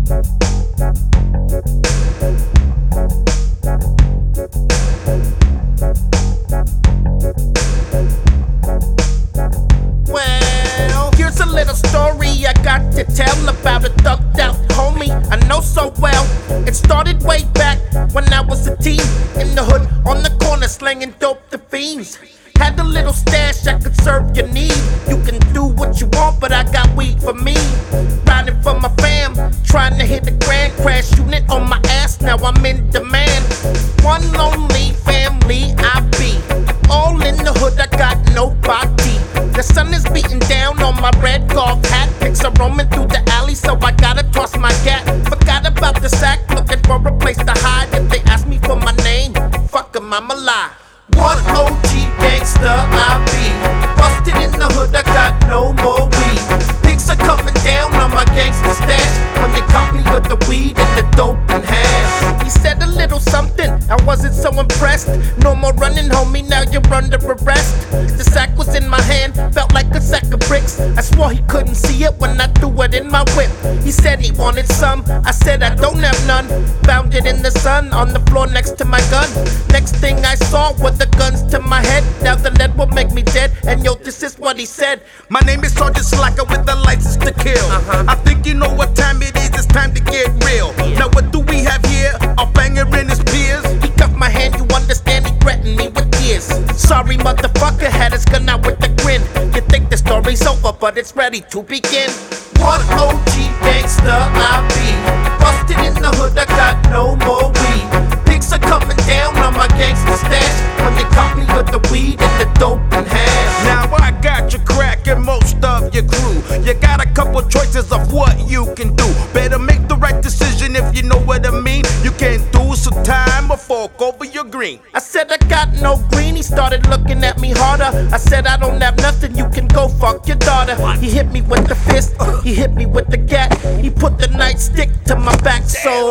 Well, here's a little story I got to tell about a thugged out homie I know so well. It started way back when I was a teen in the hood on the corner slanging dope to fiends. Had a little stash I could serve your need. You can do what you want, but I got weed for me. Riding for my fam, trying to hit the grand crash unit on my ass. Now I'm in demand. One lonely family I be. All in the hood, I got nobody. The sun is beating down on my red golf hat. Pics are roaming through the alley, so I gotta toss my gat. Forgot about the sack, looking for a place to hide. If they ask me for my name, fuck 'em, I'ma lie. One OG gangster I be. Busted in the hood, I got no more weed. Pigs are coming down on my gangster stash when they caught me with the weed and the dope and hash. He said a little something, I wasn't so impressed. No more running, homie, now you're under arrest. The sack was in my hand, felt like a sack of bricks. I swore he couldn't see it when I threw it in my whip. He said he wanted some, I said I don't have none. Found it in the sun, on the floor next to my gun. Next thing I saw was the guns to my head. Now the lead will make me dead, and yo, this is what he said. My name is Sergeant Slacker with the license to kill. I think you know what time it is, it's time to get real. Now what do we have here? A banger in his peers. He cuffed my hand, you understand, he threatened me with tears. Sorry motherfucker, had his gun out with a grin. You think the story's over, but it's ready to begin. One OG gangster I be. Busted in the hood, I got no more weed. Pigs are coming down on my gangster stash when they caught me with the weed and the dope and hash. Now I got your crack and most of your crew. You got a couple choices of what you can do. Better make the right decision if you know what I mean. You can't do some time or fork over your green. I said I got no green, he started looking at me harder. I said I don't have nothing, you can go fuck your daughter. He hit me with the fist, he hit me with the gat. He put the nightstick to my back,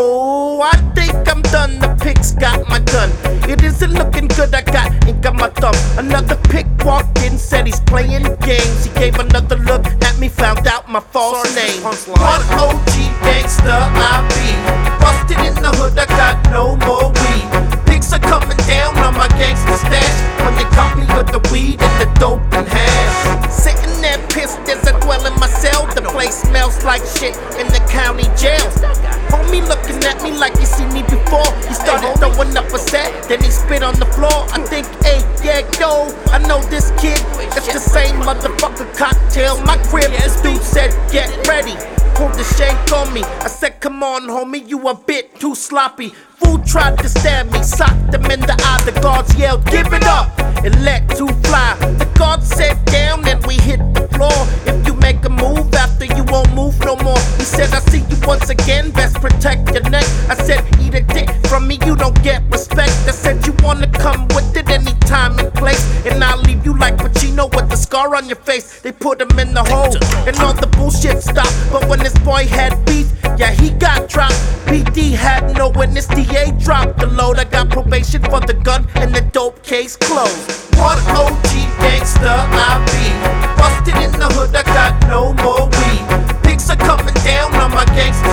so I think I'm done. The pig's got my gun. It isn't looking good, I got ink on my thumb. Another pig walked in, said he's playing games. He gave another look at me, found out my false name. One OG gangster I be. Busted in the hood, I got no more weed. Pigs are coming down on my gangster stash when they caught me with the weed and the dope and hash. Sitting there pissed as I dwell in my cell. The place smells like shit in the county jail. Homie looking at me like he seen me before. He started throwing up a set, then he spit on the floor. I think, hey, yeah, yo, I know this kid. It's the same motherfucker cocktail. My crib, this dude said, get ready. Pulled the shank on me. I said, come on, homie, you a bit too sloppy. Fool tried to stab me, socked him in the eye. The guards yelled, give it up, and let two fly. The guard said down, and we hit the floor. If you make a move after, you won't move no more. He said, I see you once again, best protect your neck. I said, eat a dick from me, you don't get respect. I said, you wanna come with it any time and place, and I'll leave you like Pacino with the scar on your face. They put him in the hole, and all the bullshit stopped. But when this boy had beef, yeah, he got dropped. PD had no witness, DA dropped the load. I got probation for the gun and the dope case closed. One OG gangster I be. Busted in the hood, I got no more weed. Pigs are coming down on my gangster